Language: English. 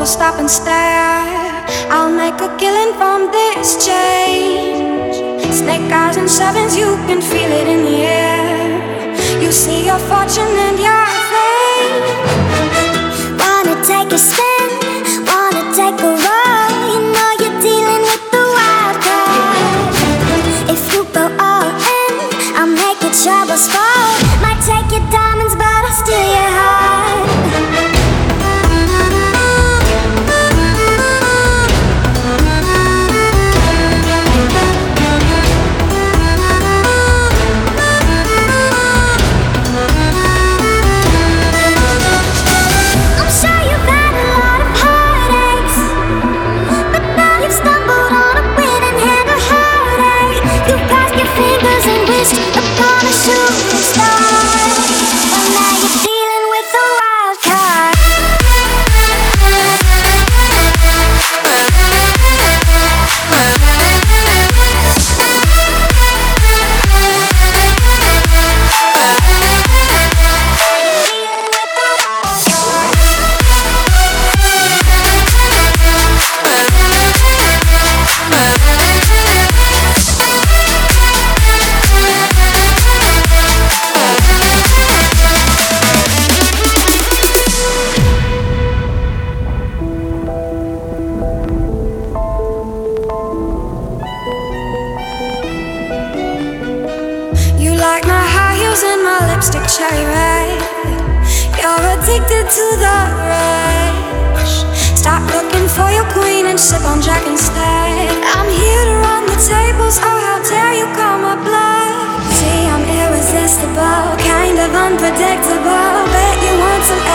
will stop and stare. I'll make a killing from this change. Snake eyes and sevens, you can feel it in the air. You see your fortune and your fame. Wanna take a spin, wanna take a roll. You know you're dealing with the wild card. If you go all in, I'll make your troubles fall. Might take your diamonds, but I'll steal your heart. Cherry red, you're addicted to the rush. Stop looking for your queen and sip on Jack instead. I'm here to run the tables, oh how dare you call my bluff. See, I'm irresistible, kind of unpredictable. Bet you want some